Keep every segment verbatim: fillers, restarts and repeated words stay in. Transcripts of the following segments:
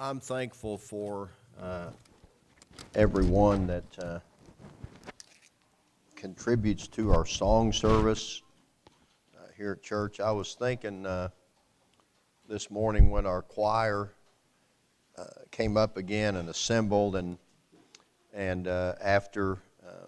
I'm thankful for uh, everyone that uh, contributes to our song service uh, here at church. I was thinking uh, this morning when our choir uh, came up again and assembled, and and uh, after uh,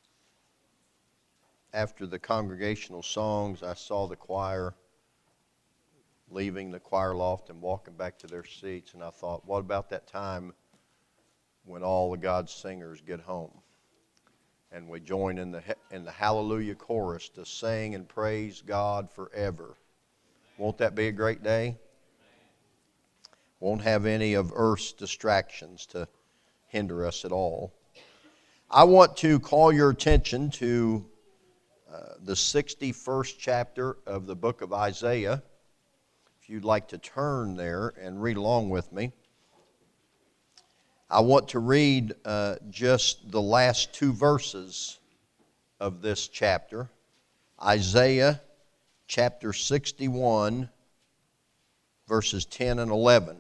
after the congregational songs, I saw the choir leaving the choir loft and walking back to their seats, and I thought, what about that time when all of God's singers get home and we join in the in the Hallelujah chorus to sing and praise God forever? Won't that be a great day? Won't have any of earth's distractions to hinder us at all. I want to call your attention to uh, the sixty-first chapter of the book of Isaiah. If you'd like to turn there and read along with me. I want to read uh, just the last two verses of this chapter. Isaiah chapter sixty-one, verses ten and eleven.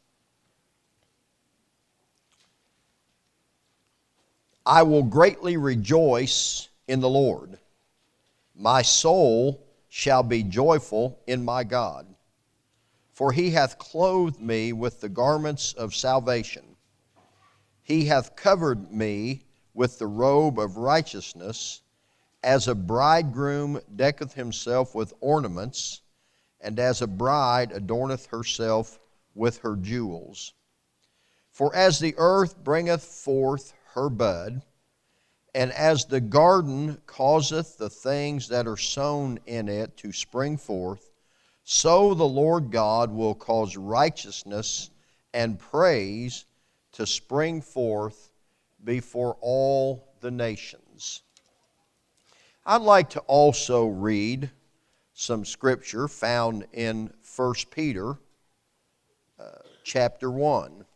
I will greatly rejoice in the Lord. My soul shall be joyful in my God. For he hath clothed me with the garments of salvation. He hath covered me with the robe of righteousness, as a bridegroom decketh himself with ornaments, and as a bride adorneth herself with her jewels. For as the earth bringeth forth her bud, and as the garden causeth the things that are sown in it to spring forth, so the Lord God will cause righteousness and praise to spring forth before all the nations. I'd like to also read some scripture found in First Peter uh, chapter one.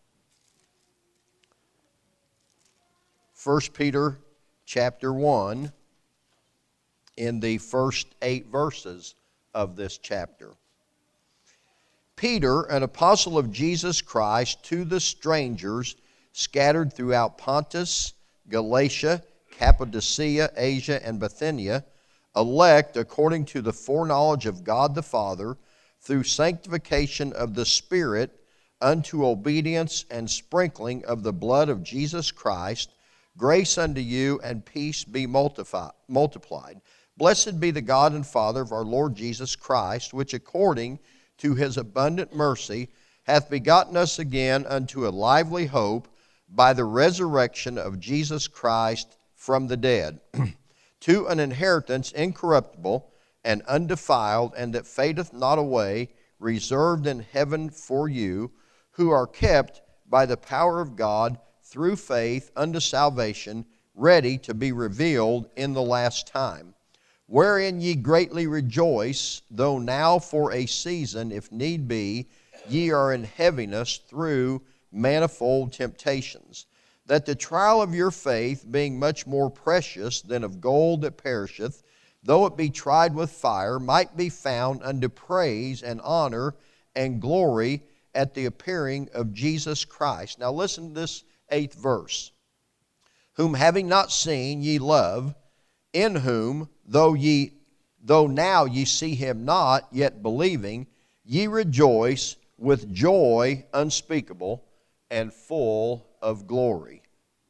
First Peter chapter one, in the first eight verses of this chapter. Peter, an apostle of Jesus Christ, to the strangers scattered throughout Pontus, Galatia, Cappadocia, Asia, and Bithynia, elect according to the foreknowledge of God the Father, through sanctification of the Spirit, unto obedience and sprinkling of the blood of Jesus Christ, grace unto you and peace be multiplied. Blessed be the God and Father of our Lord Jesus Christ, which according to his abundant mercy hath begotten us again unto a lively hope by the resurrection of Jesus Christ from the dead, to an inheritance incorruptible and undefiled, and that fadeth not away, reserved in heaven for you, who are kept by the power of God through faith unto salvation, ready to be revealed in the last time. Wherein ye greatly rejoice, though now for a season, if need be, ye are in heaviness through manifold temptations, that the trial of your faith, being much more precious than of gold that perisheth, though it be tried with fire, might be found unto praise and honor and glory at the appearing of Jesus Christ. Now listen to this eighth verse. Whom having not seen ye love, in whom, though ye, though now ye see him not, yet believing, ye rejoice with joy unspeakable and full of glory.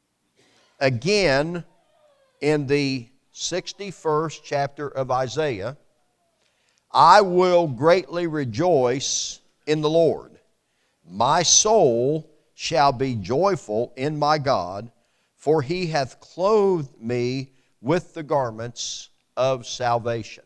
Again, in the sixty-first chapter of Isaiah, I will greatly rejoice in the Lord. My soul shall be joyful in my God, for he hath clothed me with the garments of salvation.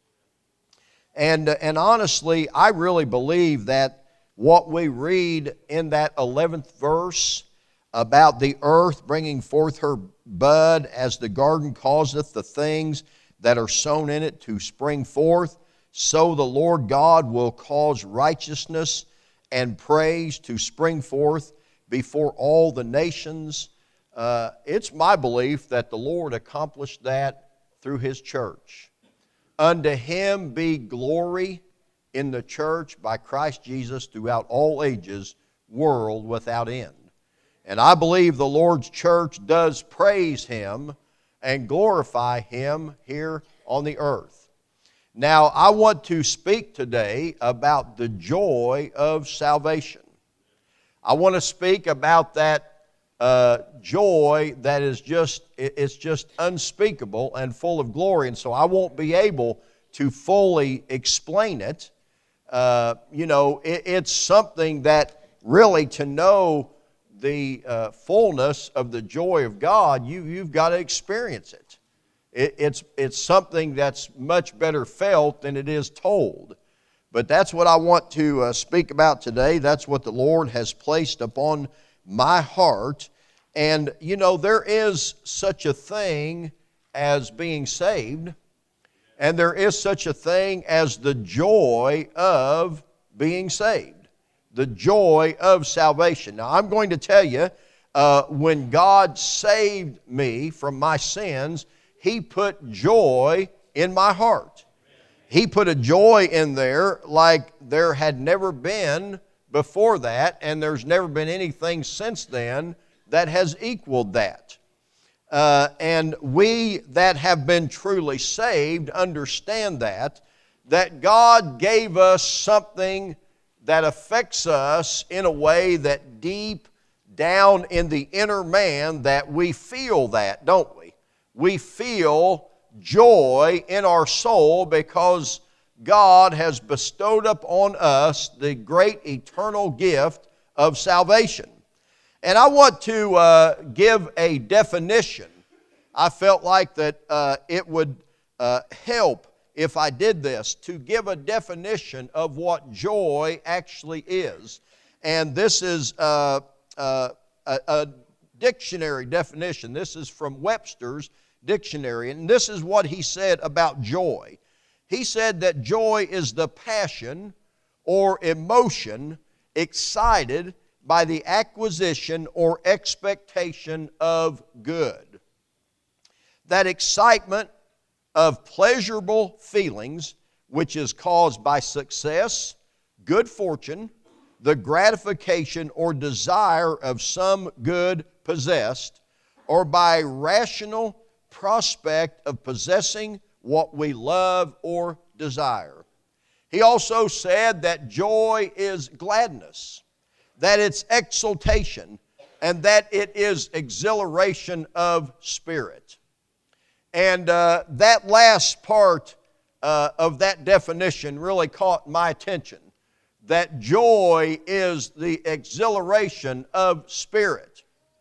And, uh, and honestly, I really believe that what we read in that eleventh verse about the earth bringing forth her bud, as the garden causeth the things that are sown in it to spring forth, so the Lord God will cause righteousness and praise to spring forth before all the nations. Uh, it's my belief that the Lord accomplished that through His church. Unto Him be glory in the church by Christ Jesus throughout all ages, world without end. And I believe the Lord's church does praise Him and glorify Him here on the earth. Now, I want to speak today about the joy of salvation. I want to speak about that uh, joy that is just, it's just unspeakable and full of glory. And so I won't be able to fully explain it. Uh, you know, it, it's something that really, to know the uh, fullness of the joy of God, you, you've got to experience it. it. It's, it's something that's much better felt than it is told. But that's what I want to uh, speak about today. That's what the Lord has placed upon my heart. And, you know, there is such a thing as being saved, and there is such a thing as the joy of being saved, the joy of salvation. Now, I'm going to tell you, uh, when God saved me from my sins, He put joy in my heart. He put a joy in there like there had never been before that, and there's never been anything since then that has equaled that. Uh, and we that have been truly saved understand that, that God gave us something that affects us in a way that deep down in the inner man that we feel that, don't we? We feel joy in our soul because God has bestowed upon us the great eternal gift of salvation. And I want to uh, give a definition. I felt like that uh, it would uh, help if I did this, to give a definition of what joy actually is. And this is uh, uh, a, a dictionary definition. This is from Webster's dictionary, and this is what he said about joy. He said that joy is the passion or emotion excited by the acquisition or expectation of good. That excitement of pleasurable feelings which is caused by success, good fortune, the gratification or desire of some good possessed, or by rational prospect of possessing what we love or desire. He also said that joy is gladness, that it's exultation, and that it is exhilaration of spirit. And uh, that last part uh, of that definition really caught my attention, that joy is the exhilaration of spirit.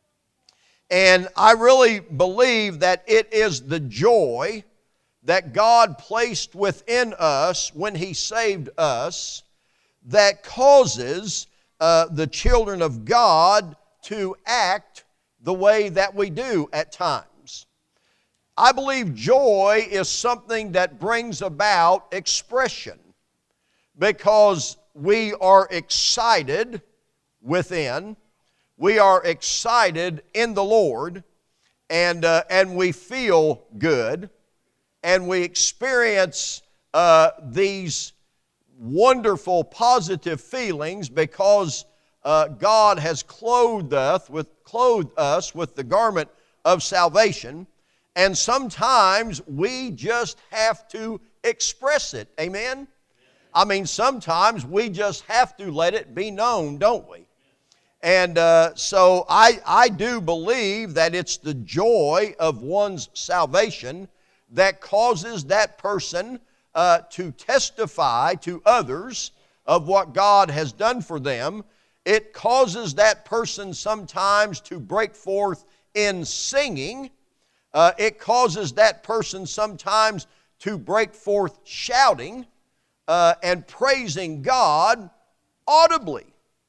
And I really believe that it is the joy that God placed within us when He saved us that causes uh, the children of God to act the way that we do at times. I believe joy is something that brings about expression because we are excited within, we are excited in the Lord, and, uh, and we feel good, and we experience uh, these wonderful positive feelings because uh, God has clothed us with, clothed us with the garment of salvation. And sometimes we just have to express it. Amen? I mean, sometimes we just have to let it be known, don't we? And uh, so I, I do believe that it's the joy of one's salvation that causes that person uh, to testify to others of what God has done for them. It causes that person sometimes to break forth in singing. Uh, it causes that person sometimes to break forth shouting uh, and praising God audibly,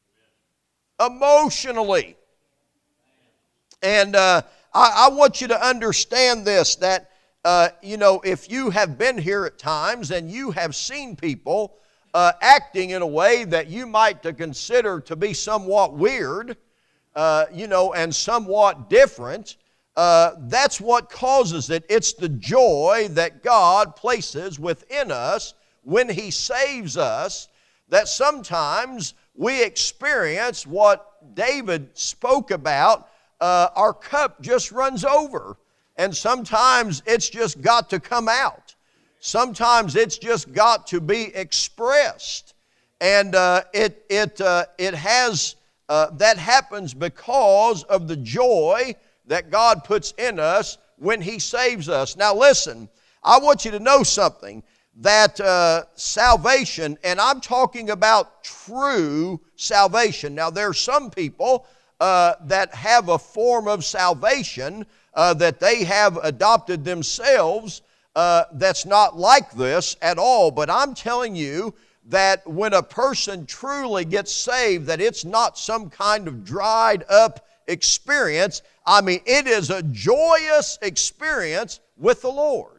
emotionally. And uh, I, I want you to understand this, that, uh, you know, if you have been here at times and you have seen people uh, acting in a way that you might to consider to be somewhat weird, uh, you know, and somewhat different, Uh, that's what causes it. It's the joy that God places within us when He saves us, that sometimes we experience what David spoke about, uh, our cup just runs over. And sometimes it's just got to come out. Sometimes it's just got to be expressed. And uh, it, it, uh, it has, uh, that happens because of the joy that God puts in us when He saves us. Now listen, I want you to know something, that uh, salvation, and I'm talking about true salvation. Now there are some people uh, that have a form of salvation uh, that they have adopted themselves uh, that's not like this at all. But I'm telling you that when a person truly gets saved, that it's not some kind of dried up experience. I mean, it is a joyous experience with the Lord.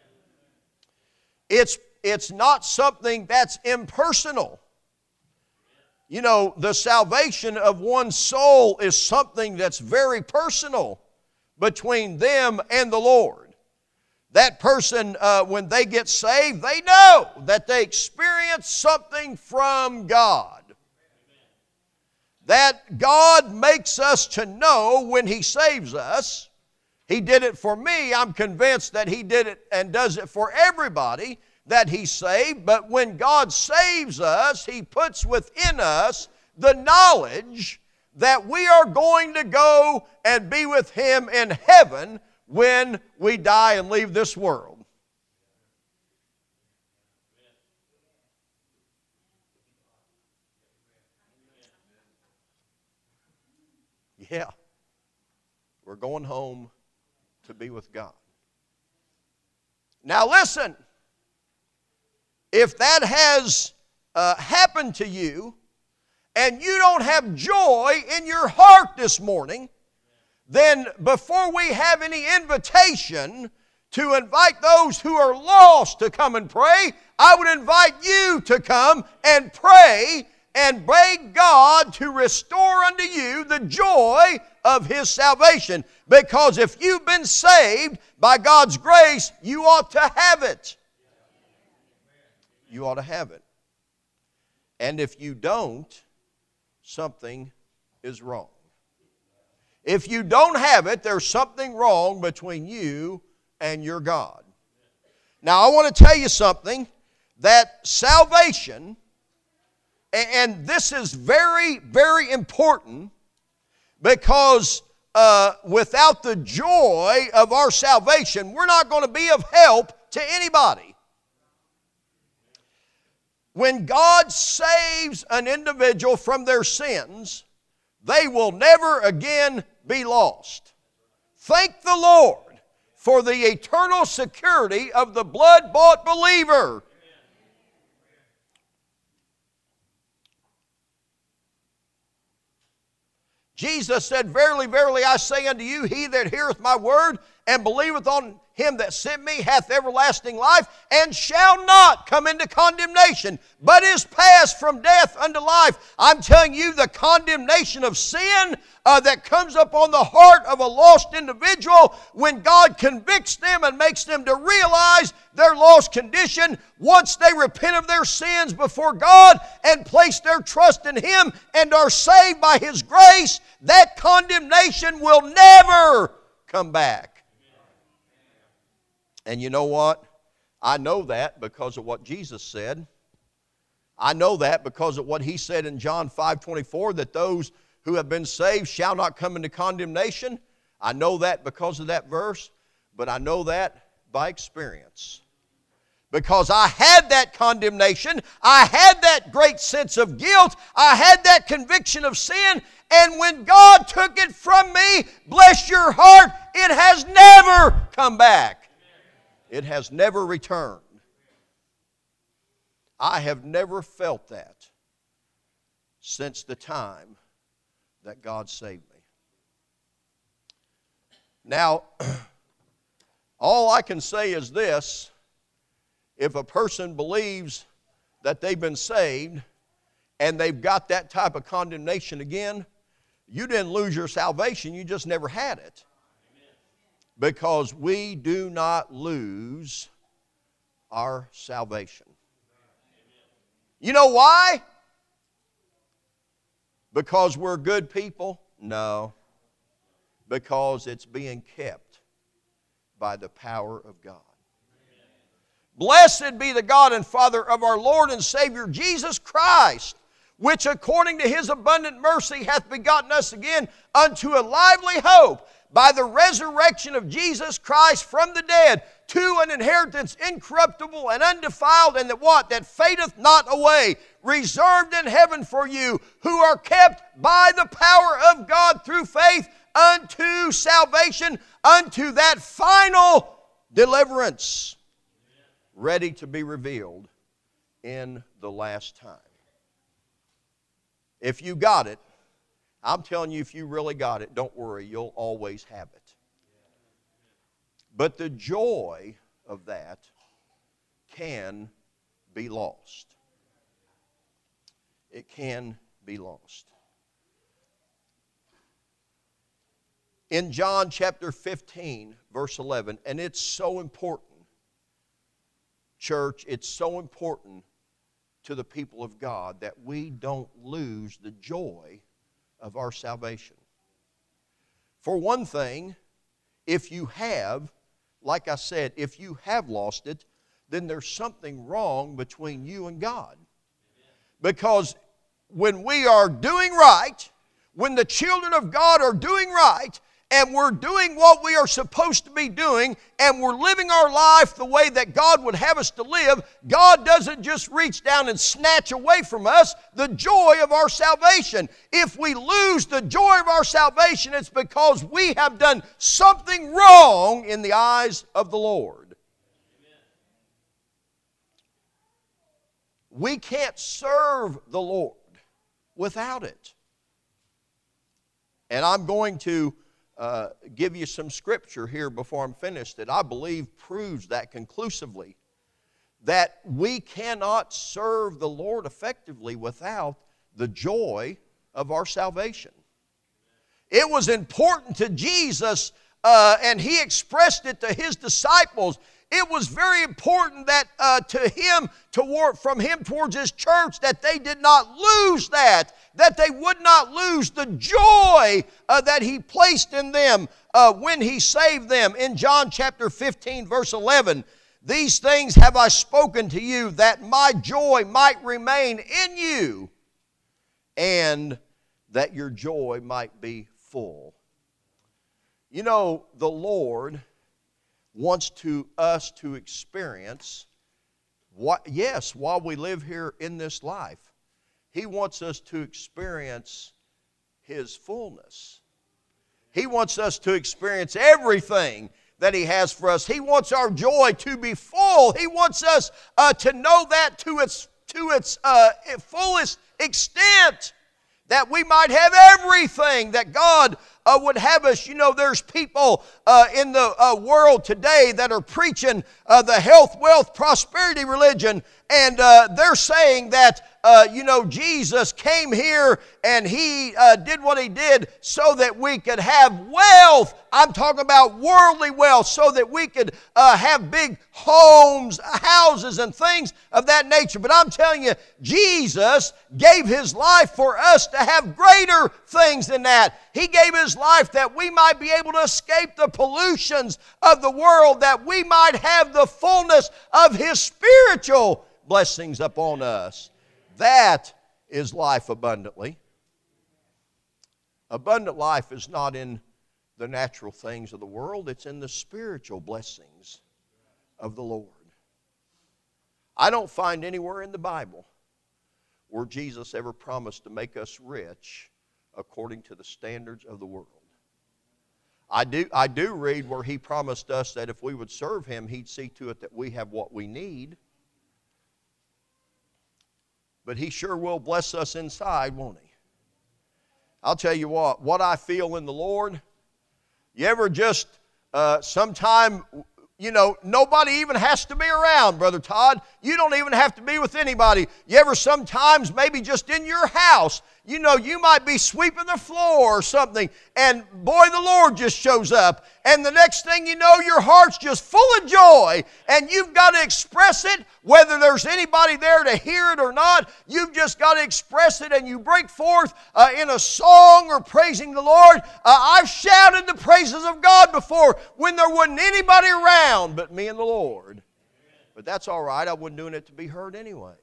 It's, it's not something that's impersonal. You know, the salvation of one's soul is something that's very personal between them and the Lord. That person, uh, when they get saved, they know that they experience something from God. That God makes us to know when He saves us. He did it for me. I'm convinced that He did it and does it for everybody that He saved. But when God saves us, He puts within us the knowledge that we are going to go and be with Him in heaven when we die and leave this world. Yeah, we're going home to be with God. Now listen, if that has uh, happened to you and you don't have joy in your heart this morning, then before we have any invitation to invite those who are lost to come and pray, I would invite you to come and pray and beg God to restore unto you the joy of His salvation. Because if you've been saved by God's grace, you ought to have it. You ought to have it. And if you don't, something is wrong. If you don't have it, there's something wrong between you and your God. Now I want to tell you something, that salvation, and this is very, very important, because uh, without the joy of our salvation, we're not going to be of help to anybody. When God saves an individual from their sins, they will never again be lost. Thank the Lord for the eternal security of the blood-bought believer. Jesus said, Verily, verily, I say unto you, he that heareth my word and believeth on Him that sent me hath everlasting life, and shall not come into condemnation, but is passed from death unto life. I'm telling you, the condemnation of sin uh, that comes upon the heart of a lost individual, when God convicts them and makes them to realize their lost condition, once they repent of their sins before God and place their trust in Him and are saved by His grace, that condemnation will never come back. And you know what? I know that because of what Jesus said. I know that because of what He said in John five twenty-four, that those who have been saved shall not come into condemnation. I know that because of that verse, but I know that by experience. Because I had that condemnation, I had that great sense of guilt, I had that conviction of sin, and when God took it from me, bless your heart, it has never come back. It has never returned. I have never felt that since the time that God saved me. Now, all I can say is this: if a person believes that they've been saved and they've got that type of condemnation again, you didn't lose your salvation, you just never had it. Because we do not lose our salvation. You know why? Because we're good people? No. Because it's being kept by the power of God. Blessed be the God and Father of our Lord and Savior Jesus Christ, which according to His abundant mercy hath begotten us again unto a lively hope by the resurrection of Jesus Christ from the dead, to an inheritance incorruptible and undefiled, and that what? That fadeth not away, reserved in heaven for you, who are kept by the power of God through faith unto salvation, unto that final deliverance, ready to be revealed in the last time. If you got it, I'm telling you, if you really got it, don't worry, you'll always have it. But the joy of that can be lost. It can be lost. In John chapter fifteen, verse eleven, and it's so important, church, it's so important to the people of God that we don't lose the joy of our salvation. For one thing, if you have, like I said, if you have lost it, then there's something wrong between you and God. Because when we are doing right, when the children of God are doing right, and we're doing what we are supposed to be doing, and we're living our life the way that God would have us to live, God doesn't just reach down and snatch away from us the joy of our salvation. If we lose the joy of our salvation, it's because we have done something wrong in the eyes of the Lord. Amen. We can't serve the Lord without it. And I'm going to Uh, give you some scripture here before I'm finished that I believe proves that conclusively, that we cannot serve the Lord effectively without the joy of our salvation. It was important to Jesus, uh, and He expressed it to His disciples. It was very important that uh, to Him, toward, from Him towards His church, that they did not lose that, that they would not lose the joy uh, that He placed in them uh, when He saved them. In John chapter fifteen, verse eleven, these things have I spoken to you, that my joy might remain in you, and that your joy might be full. You know, the Lord wants to us to experience what, yes, while we live here in this life, He wants us to experience His fullness. He wants us to experience everything that He has for us. He wants our joy to be full. He wants us uh, to know that to its, to its uh, fullest extent, that we might have everything that God uh, would have us. You know, there's people uh, in the uh, world today that are preaching uh, the health, wealth, prosperity religion, and uh, they're saying that, uh, you know, Jesus came here and He uh, did what He did so that we could have wealth. I'm talking about worldly wealth, so that we could uh, have big homes, houses, and things of that nature. But I'm telling you, Jesus gave His life for us to have greater things than that. He gave His life that we might be able to escape the pollutions of the world, that we might have the fullness of His spiritual blessings upon us. That is life abundantly. Abundant life is not in the natural things of the world, it's in the spiritual blessings of the Lord. I don't find anywhere in the Bible where Jesus ever promised to make us rich according to the standards of the world. I do, I do read where He promised us that if we would serve Him, He'd see to it that we have what we need. But He sure will bless us inside, won't He? I'll tell you what, what I feel in the Lord, you ever just uh, sometime, you know, nobody even has to be around, Brother Todd. You don't even have to be with anybody. You ever sometimes, maybe just in your house, You know, you might be sweeping the floor or something, and boy, the Lord just shows up. And the next thing you know, your heart's just full of joy, and you've got to express it, whether there's anybody there to hear it or not. You've just got to express it, and you break forth uh, in a song or praising the Lord. Uh, I've shouted the praises of God before when there wasn't anybody around but me and the Lord. But that's all right. I wasn't doing it to be heard anyway.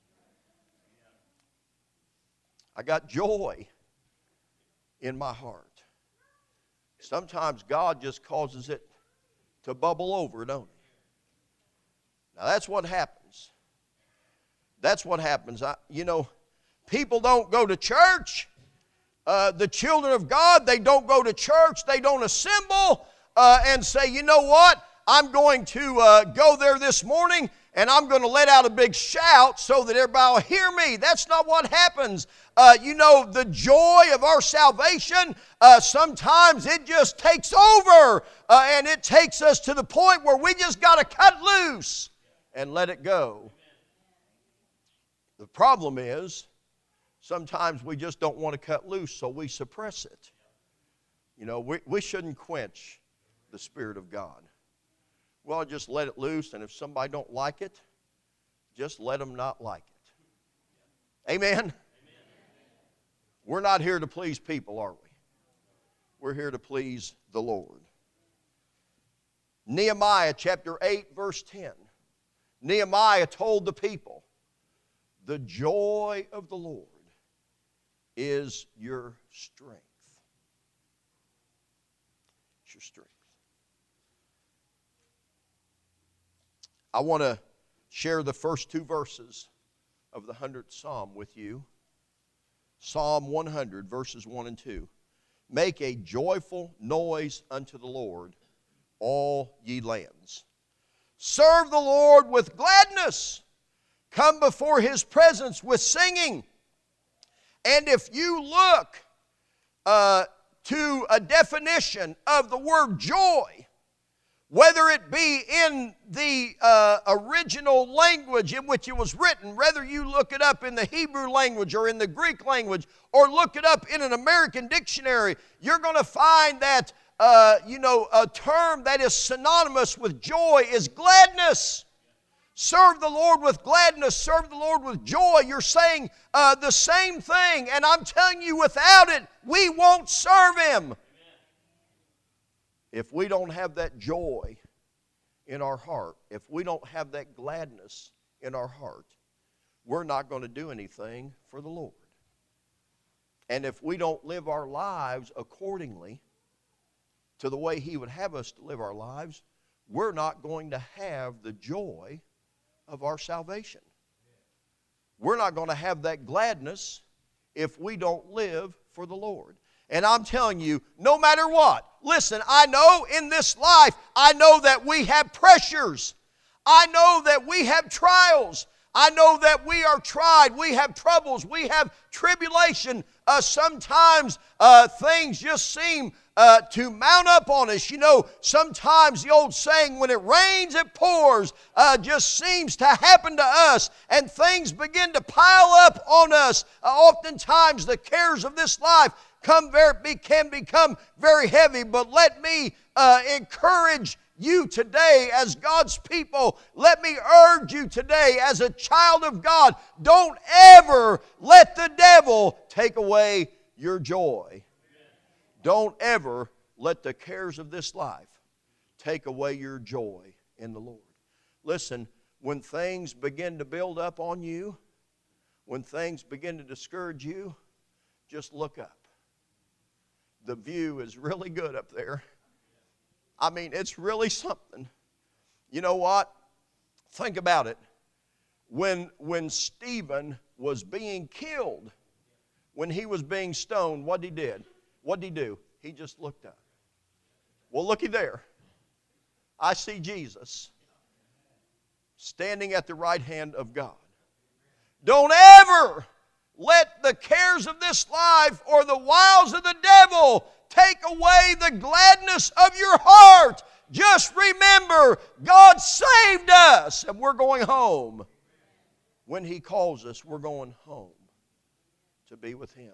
I got joy in my heart. Sometimes God just causes it to bubble over, don't He? Now that's what happens. That's what happens. I, you know, people don't go to church. Uh, the children of God, they don't go to church. They don't assemble uh, and say, you know what? I'm going to uh, go there this morning and I'm going to let out a big shout so that everybody will hear me. That's not what happens. Uh, you know, the joy of our salvation, uh, sometimes it just takes over uh, and it takes us to the point where we just got to cut loose and let it go. The problem is, sometimes we just don't want to cut loose, so we suppress it. You know, we, we shouldn't quench the Spirit of God. Well, just let it loose, and if somebody don't like it, just let them not like it. Amen? Amen. We're not here to please people, are we? We're here to please the Lord. Nehemiah chapter eight, verse ten. Nehemiah told the people, the joy of the Lord is your strength. It's your strength. I want to share the first two verses of the hundredth Psalm with you. Psalm one hundred, verses one and two. Make a joyful noise unto the Lord, all ye lands. Serve the Lord with gladness. Come before His presence with singing. And if you look uh, to a definition of the word joy, whether it be in the uh, original language in which it was written, whether you look it up in the Hebrew language or in the Greek language, or look it up in an American dictionary, you're going to find that, uh, you know, a term that is synonymous with joy is gladness. Serve the Lord with gladness. Serve the Lord with joy. You're saying uh, the same thing, and I'm telling you, without it, we won't serve Him. If we don't have that joy in our heart, if we don't have that gladness in our heart, we're not going to do anything for the Lord. And if we don't live our lives accordingly to the way He would have us to live our lives, we're not going to have the joy of our salvation. We're not going to have that gladness if we don't live for the Lord. And I'm telling you, no matter what, listen, I know in this life, I know that we have pressures. I know that we have trials. I know that we are tried. We have troubles. We have tribulation. Uh, sometimes uh, things just seem uh, to mount up on us. You know, sometimes the old saying, when it rains, it pours, uh, just seems to happen to us. And things begin to pile up on us. Uh, oftentimes the cares of this life Come very, can become very heavy, but let me uh, encourage you today as God's people. Let me urge you today as a child of God. Don't ever let the devil take away your joy. Don't ever let the cares of this life take away your joy in the Lord. Listen, when things begin to build up on you, when things begin to discourage you, just look up. The view is really good up there. I mean, it's really something. You know what? Think about it. When, when Stephen was being killed, when he was being stoned, what he did? What did he do? He just looked up. Well, looky there. I see Jesus standing at the right hand of God. Don't ever let the cares of this life or the wiles of the devil take away the gladness of your heart. Just remember, God saved us and we're going home. When He calls us, we're going home to be with Him.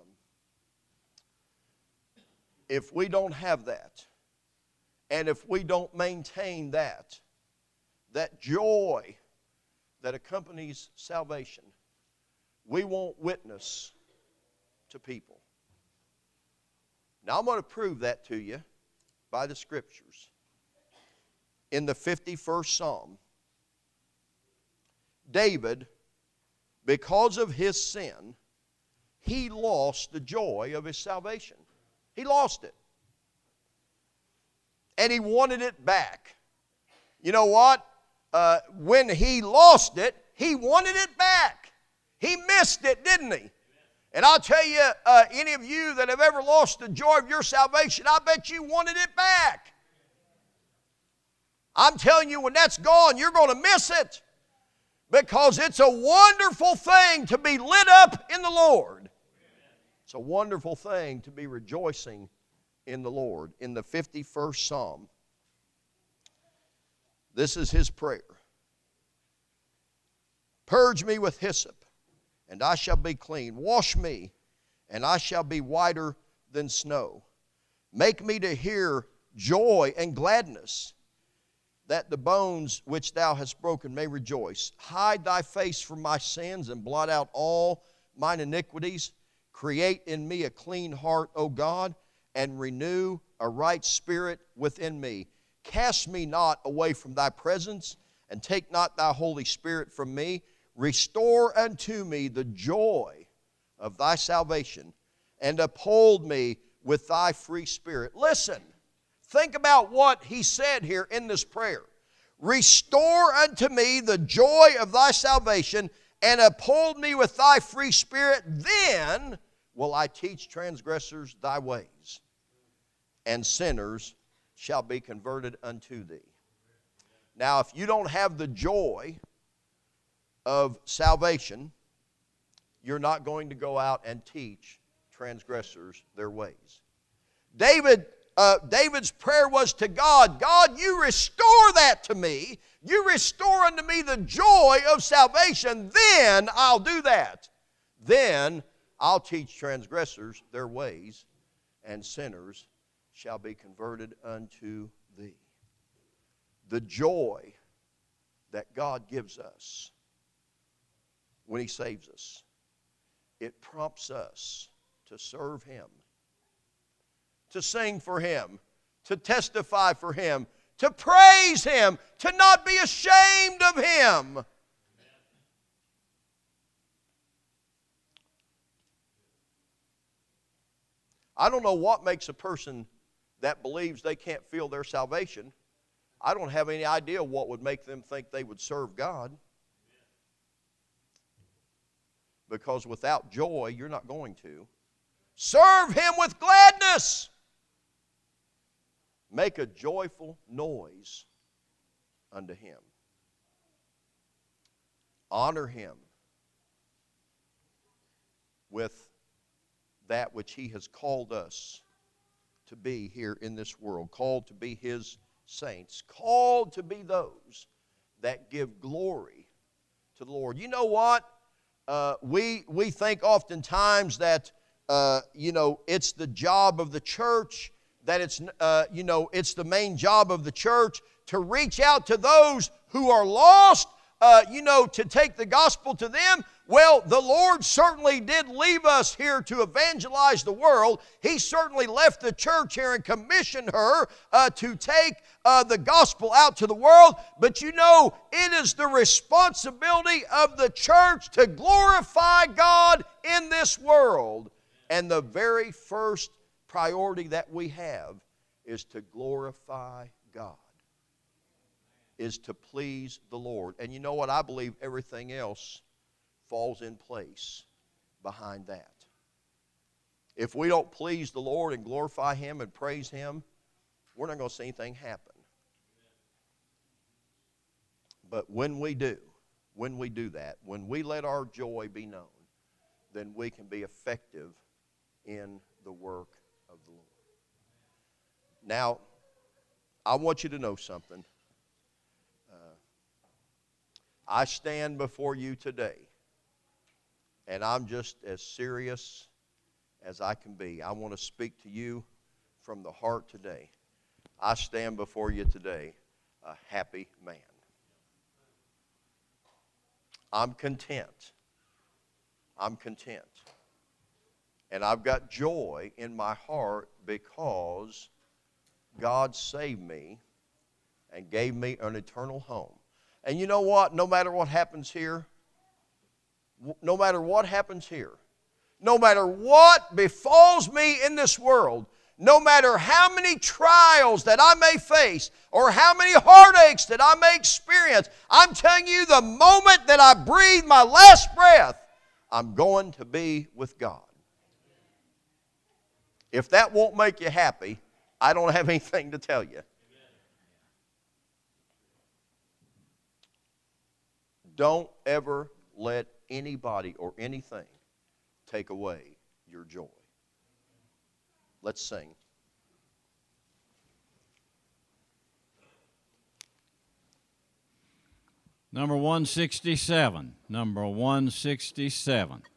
If we don't have that, and if we don't maintain that, that joy that accompanies salvation, we won't witness to people. Now I'm going to prove that to you by the Scriptures. In the fifty-first Psalm, David, because of his sin, he lost the joy of his salvation. He lost it. And he wanted it back. You know what? Uh, when he lost it, he wanted it back. He missed it, didn't he? And I'll tell you, uh, any of you that have ever lost the joy of your salvation, I bet you wanted it back. I'm telling you, when that's gone, you're going to miss it. Because it's a wonderful thing to be lit up in the Lord. It's a wonderful thing to be rejoicing in the Lord. In the fifty-first Psalm, this is his prayer. Purge me with hyssop, and I shall be clean. Wash me, and I shall be whiter than snow. Make me to hear joy and gladness, that the bones which thou hast broken may rejoice. Hide thy face from my sins, and blot out all mine iniquities. Create in me a clean heart, O God, and renew a right spirit within me. Cast me not away from thy presence, and take not thy Holy Spirit from me. Restore unto me the joy of thy salvation, and uphold me with thy free spirit. Listen, think about what he said here in this prayer. Restore unto me the joy of thy salvation, and uphold me with thy free spirit. Then will I teach transgressors thy ways, and sinners shall be converted unto thee. Now, if you don't have the joy of salvation, you're not going to go out and teach transgressors their ways. David, uh, David's prayer was to God, God, you restore that to me. You restore unto me the joy of salvation. Then I'll do that. Then I'll teach transgressors their ways, and sinners shall be converted unto thee. The joy that God gives us when He saves us, it prompts us to serve Him, to sing for Him, to testify for Him, to praise Him, to not be ashamed of Him. I don't know what makes a person that believes they can't feel their salvation. I don't have any idea what would make them think they would serve God. Because without joy, you're not going to. Serve Him with gladness. Make a joyful noise unto Him. Honor Him with that which He has called us to be here in this world. Called to be His saints. Called to be those that give glory to the Lord. You know what? Uh, we, we think oftentimes that, uh, you know, it's the job of the church, that it's, uh, you know, it's the main job of the church to reach out to those who are lost, uh, you know, to take the gospel to them. Well, the Lord certainly did leave us here to evangelize the world. He certainly left the church here and commissioned her uh, to take uh, the gospel out to the world. But you know, it is the responsibility of the church to glorify God in this world. And the very first priority that we have is to glorify God, is to please the Lord. And you know what? I believe everything else falls in place behind that. If we don't please the Lord and glorify Him and praise Him, we're not going to see anything happen. But when we do, when we do that, when we let our joy be known, then we can be effective in the work of the Lord. Now, I want you to know something. Uh, I stand before you today And I'm just as serious as I can be. I want to speak to you from the heart today. I stand before you today a happy man. I'm content. I'm content. And I've got joy in my heart because God saved me and gave me an eternal home. And you know what? No matter what happens here, no matter what happens here, no matter what befalls me in this world, no matter how many trials that I may face or how many heartaches that I may experience, I'm telling you, the moment that I breathe my last breath, I'm going to be with God. If that won't make you happy, I don't have anything to tell you. Don't ever let anybody or anything take away your joy. Let's sing. Number one sixty-seven. Number one sixty-seven.